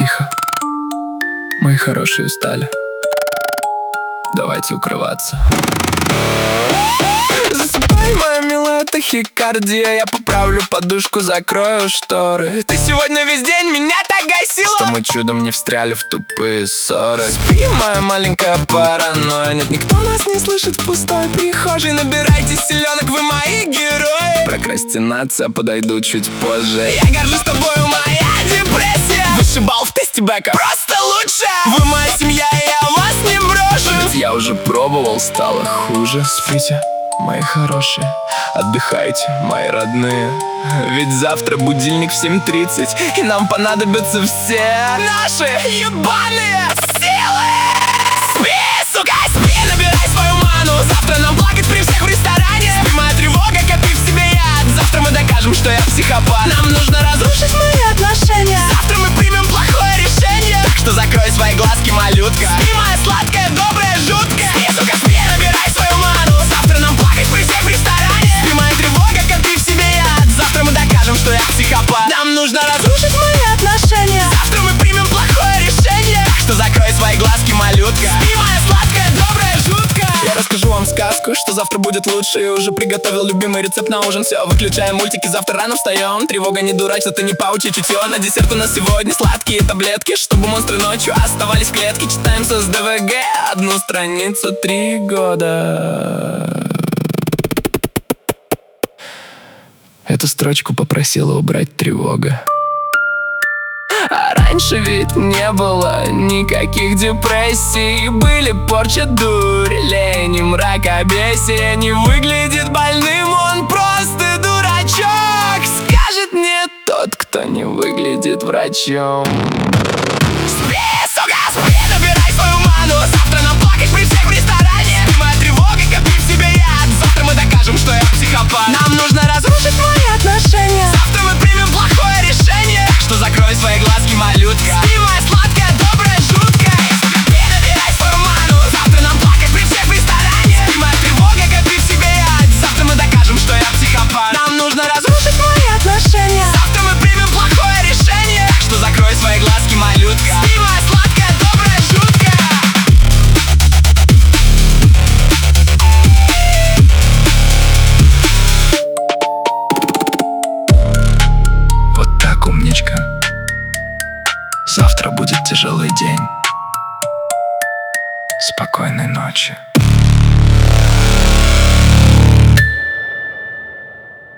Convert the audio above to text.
Тихо, мои хорошие устали. Давайте укрываться. Засыпай, моя милая, тахикардия. Я поправлю подушку, закрою шторы. Ты сегодня весь день меня так гасила, что мы чудом не встряли в тупые ссоры. Спи, моя маленькая паранойя. Нет, никто нас не слышит в пустой прихожей. Набирайте силенок, вы мои герои. Прокрастинация, подойду чуть позже. Я горжусь тобою, моя депрессия. Вышибал в тесте бэка, просто лучше. Вы моя семья, и я вас не брошу. Ведь я уже пробовал, стало хуже. Спите, мои хорошие, отдыхайте, мои родные. Ведь завтра будильник в 7:30, и нам понадобятся все наши ебаные силы. Спи, сука, спи, набирай свою ману. Завтра нам плакать при всех в ресторане. Спи, моя тревога, копи в себе яд. Завтра мы докажем, что я психопат. Нам нужно разрушить мои отношения. Завтра мы примем плохое решение. Так что закрой свои глазки, малютка. Спи, моя сладкая, добрая, жуткая. Спи, сука, спи, набирай свою ману. Завтра нам плакать при всех в ресторане. Спи, моя тревога, копи в себе яд. Завтра мы докажем, что я психопат. Нам нужно разрушить мои отношения. Завтра мы примем плохое решение. Так что закрой свои глазки, малютка. Спи, моя сладкая, добрая, жуткая. Я расскажу вам сказку, что завтра будет лучше. И уже приготовил любимый рецепт на ужин. Все, выключаем мультики, завтра рано встаем. Тревога, не дурачь, это не паучье чутье. На десерт у нас сегодня сладкие таблетки, чтобы монстры ночью оставались в клетке. Читаем с ДВГ одну страницу 3 года. Эту строчку попросила убрать тревога. А раньше ведь не было никаких депрессий. Были порча, дурь, лень и мракобесие. Не выглядит больным, он просто дурачок. Скажет мне тот, кто не выглядит врачом. Спи, сука, спи, набирай свою ману. Завтра нам плакать при всех в ресторане. Спи, моя тревога, копи в себе яд. Завтра мы докажем, что я психопат. Нам нужно разрушить мои отношения. Завтра мы примем плохое решение. Так что закрой свои глазки, малютка. Спи, моя сладкая, добрая, жуткая. Спи, набирай свою ману. Завтра нам плакать при всех в ресторане. Спи, моя тревога, копи в себе яд. Завтра мы докажем, что я психопат. Нам нужно разрушить мои отношения. Завтра мы примем плохое решение. Так что закрой свои глазки, малютка. Спи, моя сладкая, добрая, жуткая. Вот так, умничка. Завтра будет тяжелый день. Спокойной ночи.